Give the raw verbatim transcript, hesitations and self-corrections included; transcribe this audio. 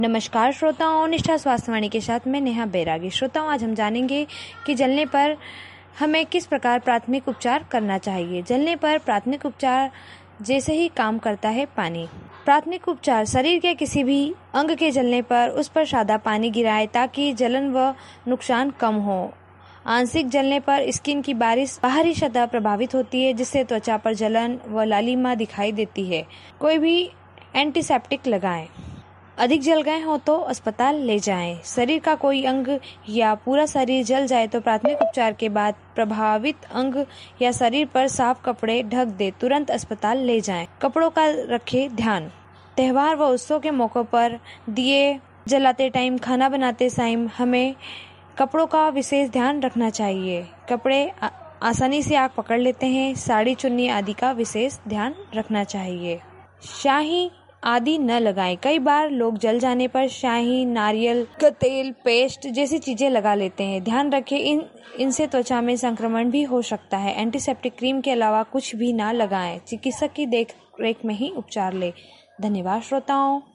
नमस्कार श्रोताओं, निष्ठा स्वास्थ्यवाणी के साथ मैं नेहा बैरागी। श्रोताओं, आज हम जानेंगे कि जलने पर हमें किस प्रकार प्राथमिक उपचार करना चाहिए। जलने पर प्राथमिक उपचार जैसे ही काम करता है पानी। प्राथमिक उपचार शरीर के किसी भी अंग के जलने पर उस पर सादा पानी गिराएं ताकि जलन व नुकसान कम हो। आंशिक जलने पर स्किन की बारिश बाहरी सतह प्रभावित होती है, जिससे त्वचा पर जलन व लालिमा दिखाई देती है। कोई भी एंटीसेप्टिक लगाएं। अधिक जल गए हो तो अस्पताल ले जाएं। शरीर का कोई अंग या पूरा शरीर जल जाए तो प्राथमिक उपचार के बाद प्रभावित अंग या शरीर पर साफ कपड़े ढक दे, तुरंत अस्पताल ले जाएं। कपड़ों का रखें ध्यान। त्योहार व उत्सव के मौकों पर दिए जलाते टाइम, खाना बनाते टाइम हमें कपड़ों का विशेष ध्यान रखना चाहिए। कपड़े आ, आसानी से आग पकड़ लेते हैं। साड़ी, चुन्नी आदि का विशेष ध्यान रखना चाहिए। शाही आदि न लगाएं। कई बार लोग जल जाने पर शाही, नारियल का तेल, पेस्ट जैसी चीजें लगा लेते हैं। ध्यान रखें, इन इनसे त्वचा में संक्रमण भी हो सकता है। एंटीसेप्टिक क्रीम के अलावा कुछ भी ना लगाएं। चिकित्सक की देख रेख में ही उपचार लें। धन्यवाद श्रोताओं।